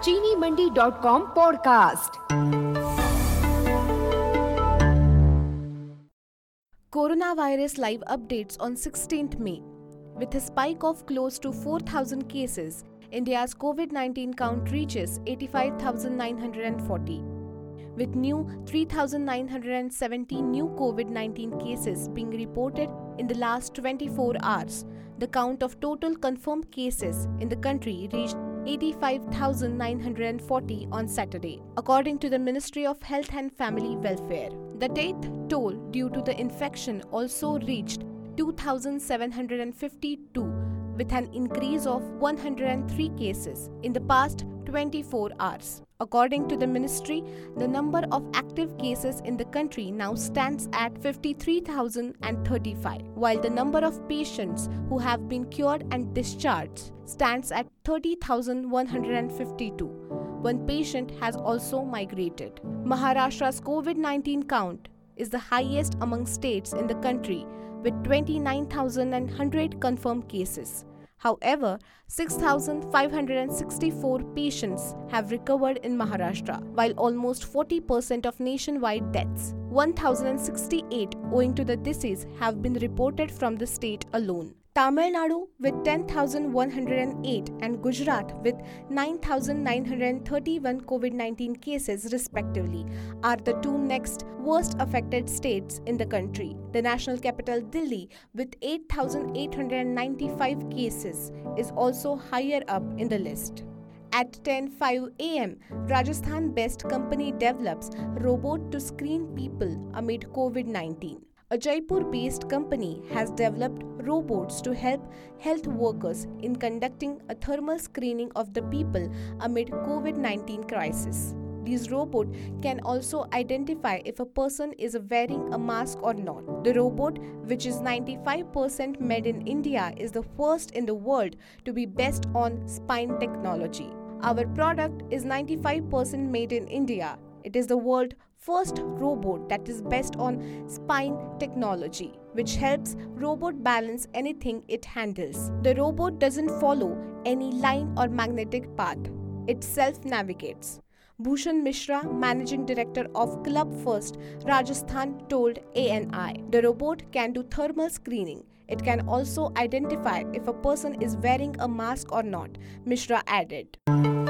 चीनीमंडी.com podcast. Coronavirus live updates on 16th May. With a spike of close to 4,000 cases, India's COVID-19 count reaches 85,940. With new 3,970 new COVID-19 cases being reported in the last 24 hours, the count of total confirmed cases in the country reached 85,940 on Saturday, according to the Ministry of Health and Family Welfare. The death toll due to the infection also reached 2,752, with an increase of 103 cases in the past 24 hours. According to the ministry, the number of active cases in the country now stands at 53,035, while the number of patients who have been cured and discharged stands at 30,152. One patient has also migrated. Maharashtra's COVID-19 count is the highest among states in the country, with 29,100 confirmed cases. However, 6,564 patients have recovered in Maharashtra, while almost 40% of nationwide deaths, 1,068 owing to the disease, have been reported from the state alone. Tamil Nadu with 10,108 and Gujarat with 9,931 COVID-19 cases respectively are the two next worst affected states in the country. The national capital Delhi with 8,895 cases is also higher up in the list. At 10:05 a.m., Rajasthan Best Company develops robot to screen people amid COVID-19. A Jaipur-based company has developed robots to help health workers in conducting a thermal screening of the people amid COVID-19 crisis. These robots can also identify if a person is wearing a mask or not. The robot, which is 95% made in India, is the first in the world to be based on spine technology. Our product is 95% made in India. It is the world's first robot that is based on spine technology, which helps robot balance anything it handles. The robot doesn't follow any line or magnetic path. It self-navigates. Bhushan Mishra, Managing Director of Club First Rajasthan, told ANI, the robot can do thermal screening. It can also identify if a person is wearing a mask or not, Mishra added.